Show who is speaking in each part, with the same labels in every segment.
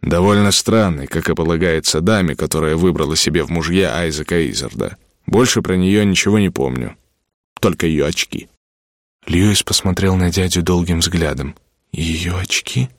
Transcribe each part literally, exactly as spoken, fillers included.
Speaker 1: Довольно странный, как и полагается даме, которая выбрала себе в мужья Айзека Изарда. Больше про нее ничего не помню. Только ее очки».
Speaker 2: Льюис посмотрел на дядю долгим взглядом. «Ее очки?»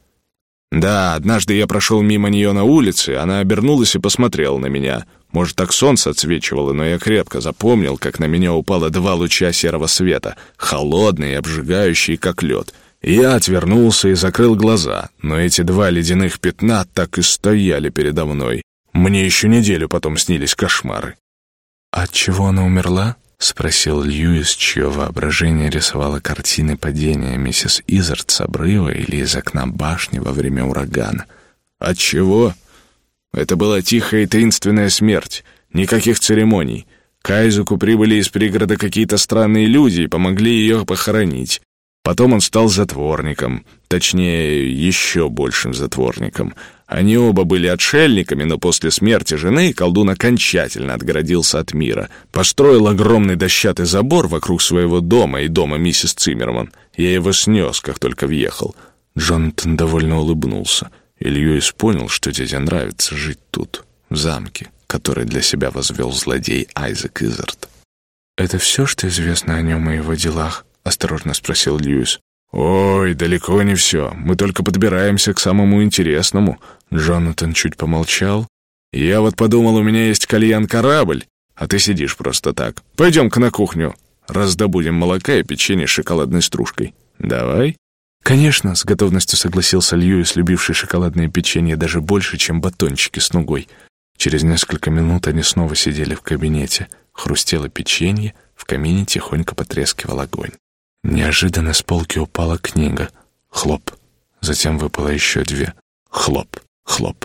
Speaker 1: «Да, однажды я прошел мимо нее на улице, она обернулась и посмотрела на меня. Может, так солнце отсвечивало, но я крепко запомнил, как на меня упало два луча серого света, холодные и обжигающие, как лед. Я отвернулся и закрыл глаза, но эти два ледяных пятна так и стояли передо мной. Мне еще неделю потом снились кошмары».
Speaker 2: «От чего она умерла?» — спросил Льюис, чье воображение рисовало картины падения миссис Изард с обрыва или из окна башни во время урагана.
Speaker 1: «От чего? Это была тихая и таинственная смерть. Никаких церемоний. К Айзеку прибыли из пригорода какие-то странные люди и помогли ее похоронить. Потом он стал затворником, точнее, еще большим затворником. Они оба были отшельниками, но после смерти жены колдун окончательно отгородился от мира. Построил огромный дощатый забор вокруг своего дома и дома миссис Циммерман. Я его снес, как только въехал».
Speaker 2: Джонатан довольно улыбнулся. И Льюис понял, что дяде нравится жить тут, в замке, который для себя возвел злодей Айзек Изард. «Это все, что известно о нем и его делах?» — осторожно спросил Льюис.
Speaker 1: «Ой, далеко не все. Мы только подбираемся к самому интересному».
Speaker 2: Джонатан чуть помолчал.
Speaker 1: «Я вот подумал, у меня есть кальян-корабль, а ты сидишь просто так. Пойдем-ка на кухню, раздобудем молока и печенье с шоколадной стружкой. Давай?»
Speaker 2: «Конечно», — с готовностью согласился Льюис, любивший шоколадное печенье даже больше, чем батончики с нугой. Через несколько минут они снова сидели в кабинете. Хрустело печенье, в камине тихонько потрескивал огонь. Неожиданно с полки упала книга. Хлоп. Затем выпало еще две. Хлоп, хлоп.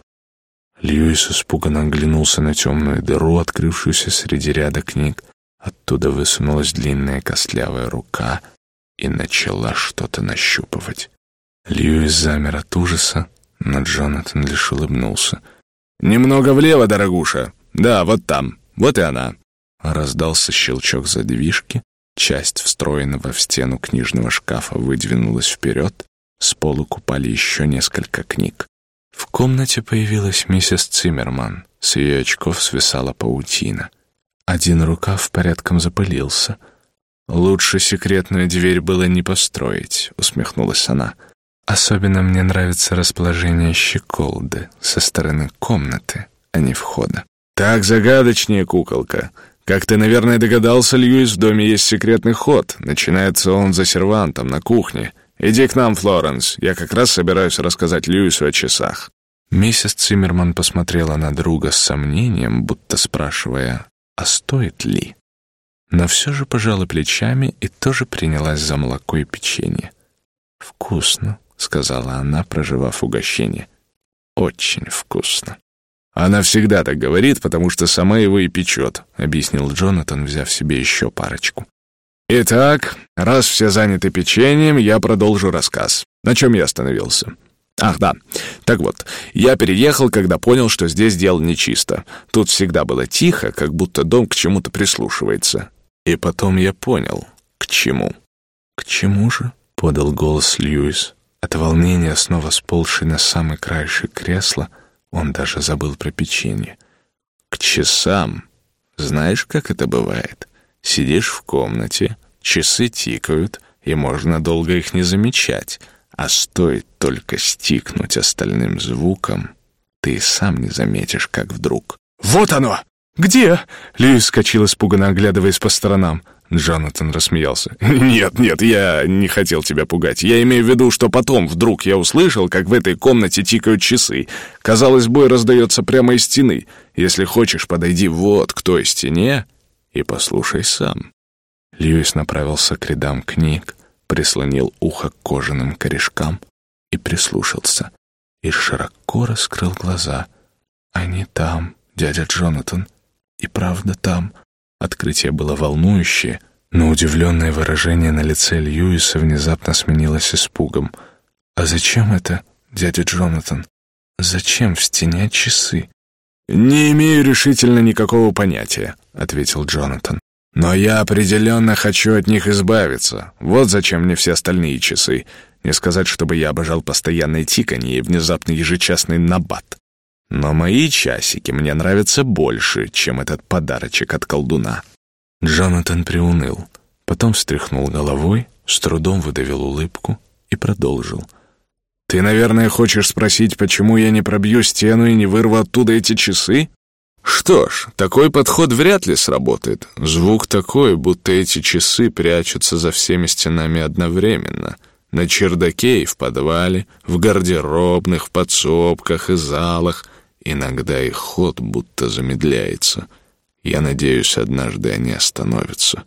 Speaker 2: Льюис испуганно оглянулся на темную дыру, открывшуюся среди ряда книг. Оттуда высунулась длинная костлявая рука и начала что-то нащупывать. Льюис замер от ужаса, но Джонатан лишь улыбнулся.
Speaker 1: «Немного влево, дорогуша. Да, вот там. Вот и она».
Speaker 2: Раздался щелчок задвижки. Часть встроенного в стену книжного шкафа выдвинулась вперед. С полу упали еще несколько книг. В комнате появилась миссис Циммерман. С ее очков свисала паутина. Один рукав порядком запылился. «Лучше секретную дверь было не построить», — усмехнулась она. «Особенно мне нравится расположение щеколды со стороны комнаты, а не входа».
Speaker 1: «Так загадочнее, куколка. Как ты, наверное, догадался, Льюис, в доме есть секретный ход. Начинается он за сервантом на кухне. Иди к нам, Флоренс. Я как раз собираюсь рассказать Льюису о часах».
Speaker 2: Миссис Циммерман посмотрела на друга с сомнением, будто спрашивая, а стоит ли? Но все же пожала плечами и тоже принялась за молоко и печенье. «Вкусно», — сказала она, прожевав угощение. «Очень вкусно».
Speaker 1: «Она всегда так говорит, потому что сама его и печет», — объяснил Джонатан, взяв себе еще парочку. «Итак, раз все заняты печеньем, я продолжу рассказ. На чем я остановился? Ах, да. Так вот, я переехал, когда понял, что здесь дело нечисто. Тут всегда было тихо, как будто дом к чему-то прислушивается. И потом я понял, к чему».
Speaker 2: «К чему же?» — подал голос Льюис. От волнения, снова сползший на самый краешек кресла, он даже забыл про печенье.
Speaker 1: «К часам. Знаешь, как это бывает? Сидишь в комнате, часы тикают, и можно долго их не замечать, а стоит только стикнуть остальным звуком, ты сам не заметишь, как вдруг».
Speaker 2: «Вот оно! Где?» Льюис вскочил, испуганно оглядываясь по сторонам. Джонатан рассмеялся.
Speaker 1: «Нет, нет, я не хотел тебя пугать. Я имею в виду, что потом вдруг я услышал, как в этой комнате тикают часы. Казалось, бой раздается прямо из стены. Если хочешь, подойди вот к той стене и послушай сам».
Speaker 2: Льюис направился к рядам книг, прислонил ухо к кожаным корешкам и прислушался. И широко раскрыл глаза. «Они там, дядя Джонатан, и правда там». Открытие было волнующее, но удивленное выражение на лице Льюиса внезапно сменилось испугом. «А зачем это, дядя Джонатан? Зачем в стене часы?»
Speaker 1: «Не имею решительно никакого понятия», — ответил Джонатан. «Но я определенно хочу от них избавиться. Вот зачем мне все остальные часы. Не сказать, чтобы я обожал постоянное тиканье и внезапный ежечасный набат. Но мои часики мне нравятся больше, чем этот подарочек от колдуна».
Speaker 2: Джонатан приуныл, потом встряхнул головой, с трудом выдавил улыбку и продолжил.
Speaker 1: «Ты, наверное, хочешь спросить, почему я не пробью стену и не вырву оттуда эти часы? Что ж, такой подход вряд ли сработает. Звук такой, будто эти часы прячутся за всеми стенами одновременно. На чердаке и в подвале, в гардеробных, в подсобках и залах. Иногда их ход будто замедляется. Я надеюсь, однажды они остановятся.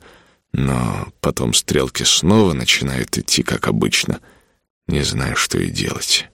Speaker 1: Но потом стрелки снова начинают идти, как обычно. Не знаю, что и делать».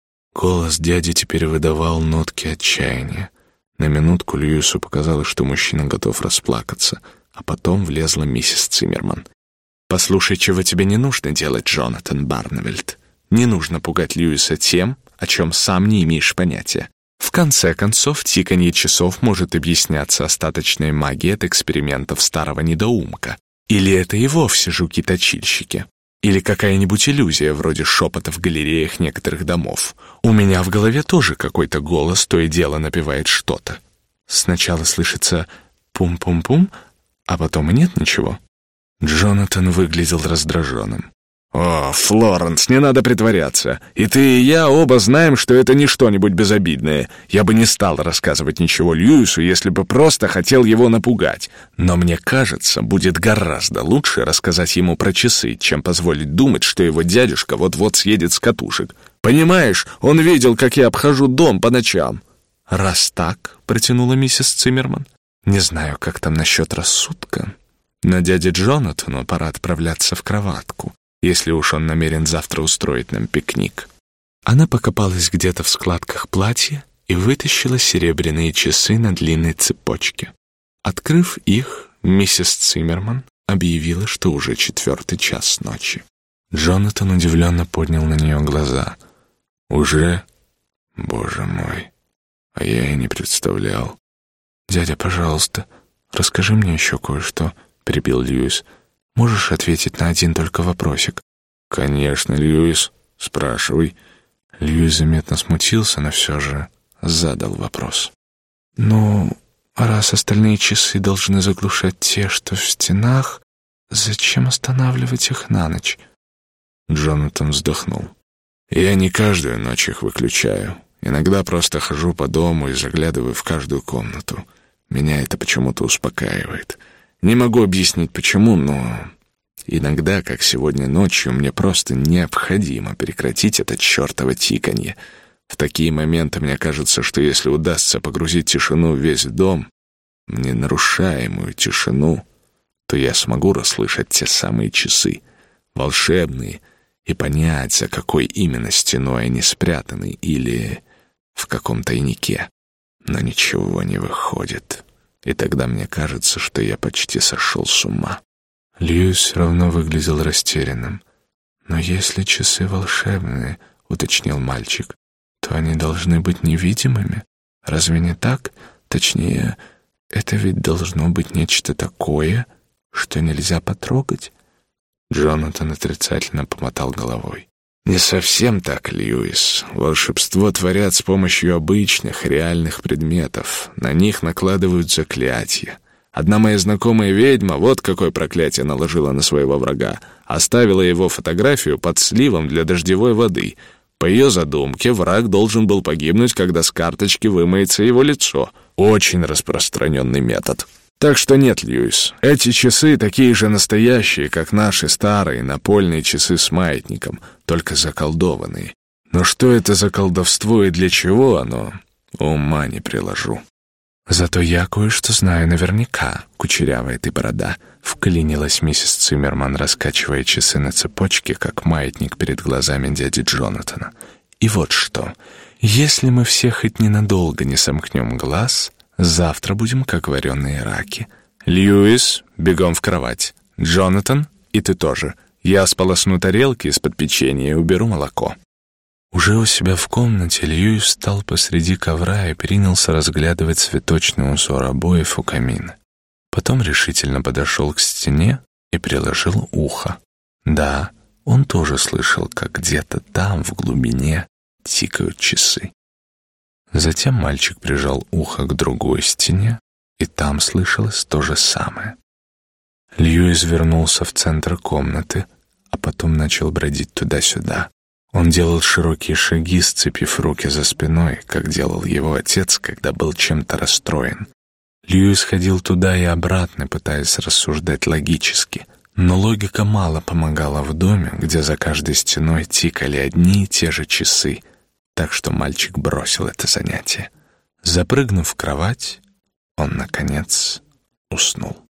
Speaker 2: Голос дяди теперь выдавал нотки отчаяния. На минутку Льюису показалось, что мужчина готов расплакаться, а потом влезла миссис Циммерман.
Speaker 1: «Послушай, чего тебе не нужно делать, Джонатан Барневельд. Не нужно пугать Льюиса тем, о чем сам не имеешь понятия. В конце концов, тиканье часов может объясняться остаточной магией от экспериментов старого недоумка. Или это и вовсе жуки-точильщики. Или какая-нибудь иллюзия, вроде шепота в галереях некоторых домов. У меня в голове тоже какой-то голос то и дело напевает что-то. Сначала слышится «пум-пум-пум», а потом и нет ничего».
Speaker 2: Джонатан выглядел раздраженным.
Speaker 1: «О, Флоренс, не надо притворяться. И ты, и я оба знаем, что это не что-нибудь безобидное. Я бы не стал рассказывать ничего Льюису, если бы просто хотел его напугать. Но мне кажется, будет гораздо лучше рассказать ему про часы, чем позволить думать, что его дядюшка вот-вот съедет с катушек. Понимаешь, он видел, как я обхожу дом по ночам».
Speaker 2: «Раз так», — протянула миссис Циммерман, — «не знаю, как там насчет рассудка, но дяде Джонатану пора отправляться в кроватку, если уж он намерен завтра устроить нам пикник». Она покопалась где-то в складках платья и вытащила серебряные часы на длинной цепочке. Открыв их, миссис Циммерман объявила, что уже четвертый час ночи. Джонатан удивленно поднял на нее глаза. «Уже? Боже мой, а я и не представлял». «Дядя, пожалуйста, расскажи мне еще кое-что», — перебил Льюис. «Можешь ответить на один только вопросик?»
Speaker 1: «Конечно, Льюис, спрашивай».
Speaker 2: Льюис заметно смутился, но все же задал вопрос. «Ну, раз остальные часы должны заглушать те, что в стенах, зачем останавливать их на ночь?»
Speaker 1: Джонатан вздохнул. «Я не каждую ночь их выключаю. Иногда просто хожу по дому и заглядываю в каждую комнату. Меня это почему-то успокаивает. Не могу объяснить почему, но иногда, как сегодня ночью, мне просто необходимо прекратить это чертово тиканье. В такие моменты мне кажется, что если удастся погрузить тишину в весь дом, ненарушаемую тишину, то я смогу расслышать те самые часы, волшебные, и понять, за какой именно стеной они спрятаны или в каком тайнике. Но ничего не выходит. И тогда мне кажется, что я почти сошел с ума».
Speaker 2: Льюис все равно выглядел растерянным. «Но если часы волшебные, — уточнил мальчик, — то они должны быть невидимыми. Разве не так? Точнее, это ведь должно быть нечто такое, что нельзя потрогать».
Speaker 1: Джонатан отрицательно помотал головой. «Не совсем так, Льюис. Волшебство творят с помощью обычных, реальных предметов. На них накладывают заклятия. Одна моя знакомая ведьма вот какое проклятие наложила на своего врага. Оставила его фотографию под сливом для дождевой воды. По ее задумке, враг должен был погибнуть, когда с карточки вымоется его лицо. Очень распространенный метод. Так что нет, Льюис, эти часы такие же настоящие, как наши старые напольные часы с маятником, только заколдованные. Но что это за колдовство и для чего оно, ума не приложу».
Speaker 2: «Зато я кое-что знаю наверняка, кучерявая ты борода», — вклинилась миссис Циммерман, раскачивая часы на цепочке, как маятник перед глазами дяди Джонатана. «И вот что, если мы все хоть ненадолго не сомкнем глаз, завтра будем как вареные раки.
Speaker 1: Льюис, бегом в кровать. Джонатан, и ты тоже. Я сполосну тарелки из-под печенья и уберу молоко».
Speaker 2: Уже у себя в комнате Льюис встал посреди ковра и принялся разглядывать цветочный узор обоев у камина. Потом решительно подошел к стене и приложил ухо. Да, Он тоже слышал, как где-то там, в глубине, тикают часы. Затем мальчик прижал ухо к другой стене, и там слышалось то же самое. Льюис вернулся в центр комнаты, а потом начал бродить туда-сюда. Он делал широкие шаги, сцепив руки за спиной, как делал его отец, когда был чем-то расстроен. Льюис ходил туда и обратно, пытаясь рассуждать логически, но логика мало помогала в доме, где за каждой стеной тикали одни и те же часы, так что мальчик бросил это занятие. Запрыгнув в кровать, он, наконец, уснул.